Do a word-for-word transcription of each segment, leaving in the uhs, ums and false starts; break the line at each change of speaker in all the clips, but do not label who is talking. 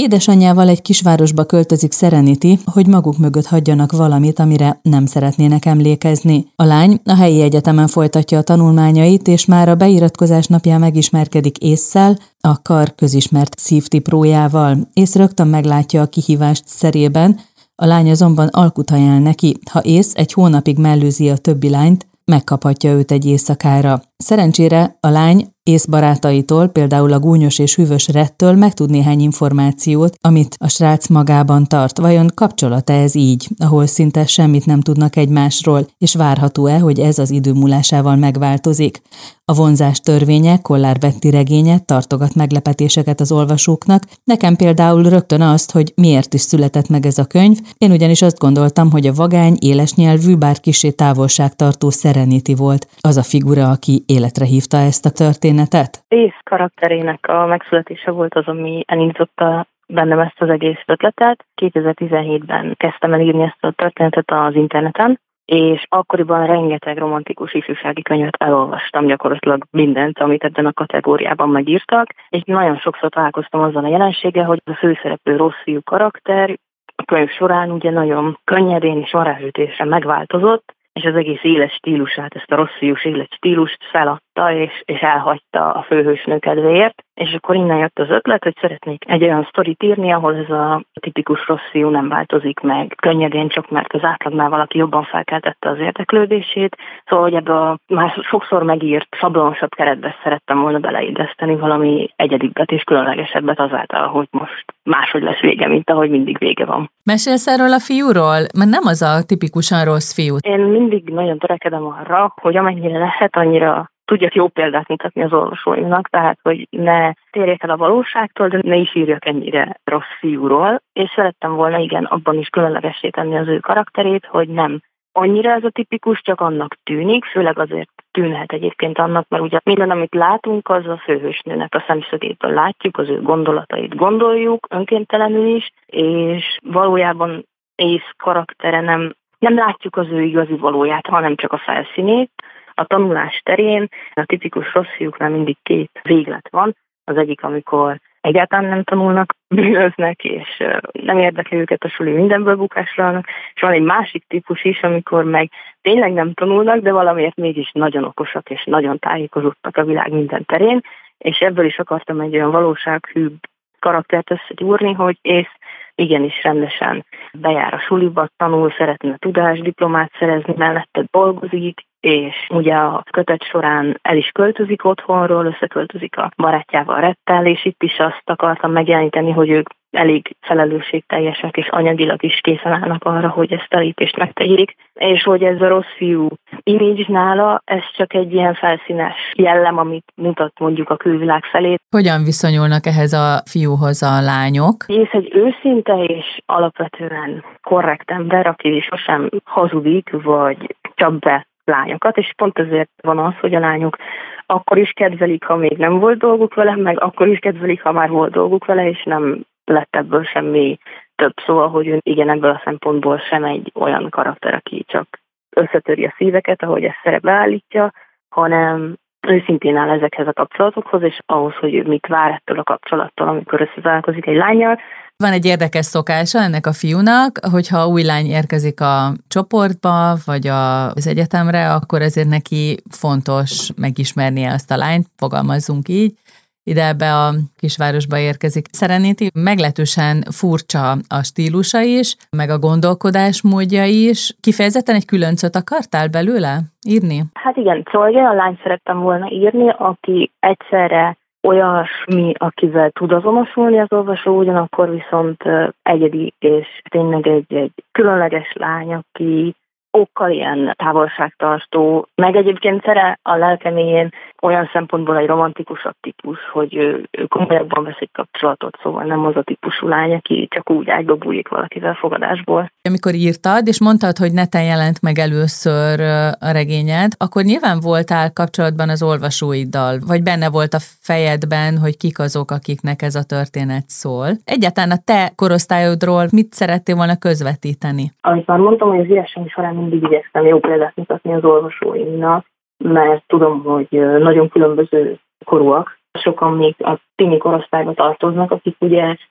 Édesanyjával egy kisvárosba költözik Serenity, hogy maguk mögött hagyjanak valamit, amire nem szeretnének emlékezni. A lány a helyi egyetemen folytatja a tanulmányait, és már a beiratkozás napján megismerkedik Ace-szel, a kar közismert szívtiprójával. Ace rögtön meglátja a kihívást szerében, a lány azonban alkut ajánl neki, ha Ace egy hónapig mellőzi a többi lányt, megkaphatja őt egy éjszakára. Szerencsére a lány Ace barátaitól, például a gúnyos és hűvös Redtől megtud néhány információt, amit a srác magában tart. Vajon kapcsolata ez így, ahol szinte semmit nem tudnak egymásról, és várható-e, hogy ez az idő múlásával megváltozik? A vonzás törvénye, Kollár Betty regénye tartogat meglepetéseket az olvasóknak, nekem például rögtön azt, hogy miért is született meg ez a könyv, én ugyanis azt gondoltam, hogy a vagány, éles nyelvű, bár kissé távolságtartó Serenity volt az a figura, aki életre hívta ezt a történetet.
Ace karakterének a megszületése volt az, ami elindította bennem ezt az egész ötletet. kétezer-tizenhétben kezdtem el írni ezt a történetet az interneten, és akkoriban rengeteg romantikus ifjúsági könyvet elolvastam, gyakorlatilag mindent, amit ebben a kategóriában megírtak, és nagyon sokszor találkoztam azzal a jelenséggel, hogy a főszereplő rossz fiú karakter a könyv során ugye nagyon könnyedén és varázsütésre megváltozott, és az egész éles stílusát, ezt a rossz fiús éles stílust feladta, és, és elhagyta a főhősnő kedvéért. És akkor innen jött az ötlet, hogy szeretnék egy olyan sztorit írni, ahol ez a tipikus rossz fiú nem változik meg könnyedén, csak mert az átlagnál valaki jobban felkeltette az érdeklődését. Szóval, hogy ebbe a már sokszor megírt, sablonosabb keretbe szerettem volna beleilleszteni valami egyedibbet és különlegesebbet azáltal, hogy most máshogy lesz vége, mint ahogy mindig vége van.
Mesélsz erről a fiúról? Mert nem az a tipikusan rossz fiú.
Én mindig nagyon törekedem arra, hogy amennyire lehet, annyira tudjak jó példát mutatni az olvasóimnak, tehát hogy ne térjek el a valóságtól, de ne is írjak ennyire rossz fiúról, és szerettem volna igen abban is különlegessé tenni az ő karakterét, hogy nem annyira ez a tipikus, csak annak tűnik, főleg azért tűnhet egyébként annak, mert ugye minden, amit látunk, az a főhősnőnek a szemszögéből látjuk, az ő gondolatait gondoljuk, önkéntelenül is, és valójában Ace karaktere nem, nem látjuk az ő igazi valóját, hanem csak a felszínét. A tanulás terén a tipikus rossz fiúknál mindig két véglet van. Az egyik, amikor egyáltalán nem tanulnak, bűnöznek, és nem érdekli őket a suli, mindenből bukásra vannak, és van egy másik típus is, amikor meg tényleg nem tanulnak, de valamiért mégis nagyon okosak, és nagyon tájékozottak a világ minden terén, és ebből is akartam egy olyan valósághűbb karaktert összegyúrni, hogy Ace igenis rendesen bejár a suliba, tanul, szeretne tudásdiplomát szerezni, mellette dolgozik, és ugye a kötet során el is költözik otthonról, összeköltözik a barátjával Redtel, és itt is azt akartam megjeleníteni, hogy ők elég felelősségteljesek, és anyagilag is készen állnak arra, hogy ezt a lépést megtegyék, és hogy ez a rossz fiú image nála, ez csak egy ilyen felszínes jellem, amit mutat mondjuk a külvilág felé.
Hogyan viszonyulnak ehhez a fiúhoz a lányok?
Ész egy őszinte és alapvetően korrekt ember, aki sosem hazudik, vagy csap be lányokat, és pont ezért van az, hogy a lányok akkor is kedvelik, ha még nem volt dolguk vele, meg akkor is kedvelik, ha már volt dolguk vele, és nem lett ebből semmi több. Szóval, hogy ön igen, ebből a szempontból sem egy olyan karakter, aki csak összetöri a szíveket, ahogy ezt szerepbe állítja, hanem őszintén áll ezekhez a kapcsolatokhoz, és ahhoz, hogy ő mit vár ettől a kapcsolattól, amikor összetalálkozik egy lánnyal.
Van egy érdekes szokása ennek a fiúnak, hogyha új lány érkezik a csoportba, vagy az egyetemre, akkor ezért neki fontos megismernie azt a lányt, fogalmazzunk így. Ide ebbe a kisvárosba érkezik Serenity. Meglehetősen furcsa a stílusa is, meg a gondolkodásmódja is. Kifejezetten egy különcöt akartál belőle írni?
Hát igen, szóval olyan lányt szerettem volna írni, aki egyszerre olyasmi, akivel tud azonosulni az olvasó, ugyanakkor viszont egyedi, és tényleg egy, egy különleges lány, aki okkal ilyen távolságtartó, meg egyébként szere a lelkeméjén olyan szempontból egy romantikusabb típus, hogy ő, ő komolyabban vesz egy kapcsolatot, szóval nem az a típusú lány, aki csak úgy ágyba bújik valakivel fogadásból.
Amikor írtad, és mondtad, hogy neten jelent meg először a regényed, akkor nyilván voltál kapcsolatban az olvasóiddal, vagy benne volt a fejedben, hogy kik azok, akiknek ez a történet szól. Egyáltalán a te korosztályodról mit szerettél volna közvetíteni?
Amit már mondtam, hogy az írásom során mindig igyekeztem jó példát mutatni az olvasóimnak, mert tudom, hogy nagyon különböző korúak. Sokan még a tini korosztályba tartoznak, akik ugye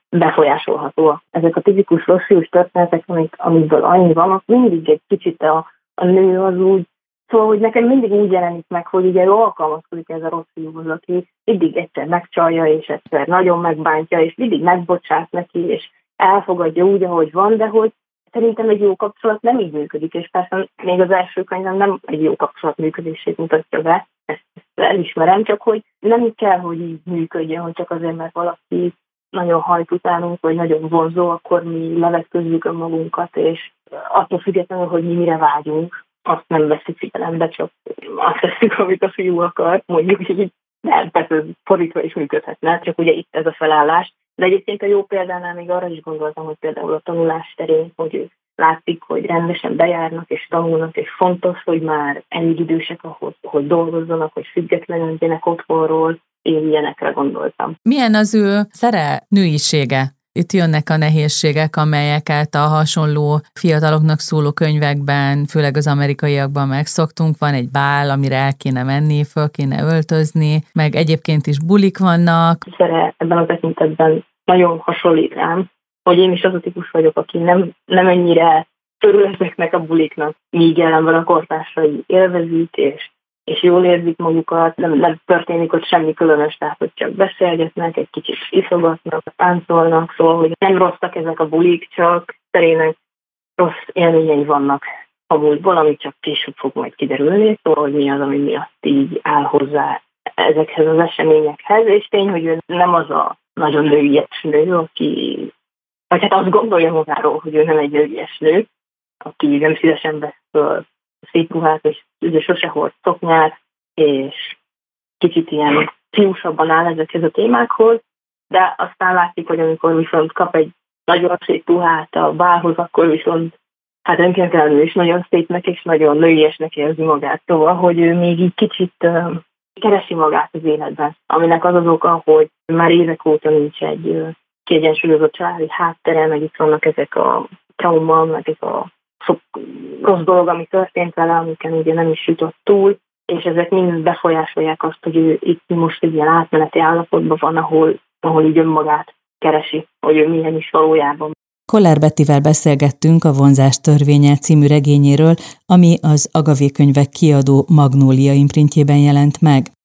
befolyásolhatóak. Ezek a tipikus rossz fiús történetek, amik, amikből annyi van, mindig egy kicsit a, a nő az úgy, szóval, hogy nekem mindig úgy jelenik meg, hogy ugye ő alkalmazkodik ez a rossz fiúhoz, aki mindig egyszer megcsalja, és egyszer nagyon megbántja, és mindig megbocsát neki, és elfogadja úgy, ahogy van, de hogy szerintem egy jó kapcsolat nem így működik, és persze még az első könyvem nem egy jó kapcsolat működését mutatja be, ezt, ezt elismerem, csak hogy nem kell, hogy így működjön, hogy csak azért, mert valaki nagyon hajt utánunk, vagy nagyon vonzó, akkor mi levetkőzzük önmagunkat, és attól függetlenül, hogy mi mire vágyunk, azt nem veszik figyelembe, csak azt tesszük, amit a fiú akar, mondjuk így. Nem, persze fordítva is működhetne, csak ugye itt ez a felállás. De egyébként a jó példánál még arra is gondoltam, hogy például a tanulás terén, hogy ők látszik, hogy rendesen bejárnak és tanulnak, és fontos, hogy már elég idősek ahhoz, hogy dolgozzanak, hogy függetlenül legyenek otthonról, én ilyenekre gondoltam.
Milyen az ő szere nőisége? Itt jönnek a nehézségek, amelyeket a hasonló fiataloknak szóló könyvekben, főleg az amerikaiakban megszoktunk. Van egy bál, amire el kéne menni, föl kéne öltözni, meg egyébként is bulik vannak.
Szere ebben a tekintetben nagyon hasonlít rám, hogy én is az a típus vagyok, aki nem, nem ennyire örül ezeknek a buliknak, míg ellenben a kortársai élvezik, és és jól érzik magukat, nem, nem történik ott semmi különös, tehát hogy csak beszélgetnek, egy kicsit iszogatnak, táncolnak, szóval, hogy nem rosszak ezek a bulik, csak szerének rossz élményei vannak a múltból, ami csak később fog majd kiderülni, szóval, hogy mi az, ami miatt így áll hozzá ezekhez az eseményekhez, és tény, hogy ő nem az a nagyon nőies nő, aki, vagy hát azt gondolja magáról, hogy ő nem egy nőies nő, aki nem szívesen vesz föl szép ruhát, és ugye sose hord szoknyát, és kicsit ilyen fiúsabban áll ezekhez a témákhoz, de aztán látszik, hogy amikor viszont kap egy nagyon szép ruhát a bálhoz, akkor viszont hát önkéntelenül is nagyon szépnek és nagyon nőiesnek érzi magát. Szóval, hogy ő még így kicsit uh, keresi magát az életben, aminek az az oka, hogy már évek óta nincs egy uh, kiegyensúlyozott családi háttere, meg itt vannak ezek a trauma, meg ez a sok rossz dolog, ami történt vele, amiken ugye nem is jutott túl, és ezek mind befolyásolják azt, hogy ő itt most egy ilyen átmeneti állapotban van, ahol, ahol így önmagát keresi, hogy ő milyen is valójában.
Kollár Bettivel beszélgettünk a Vonzás törvénye című regényéről, ami az Agavé Könyvek kiadó Magnólia imprintjében jelent meg.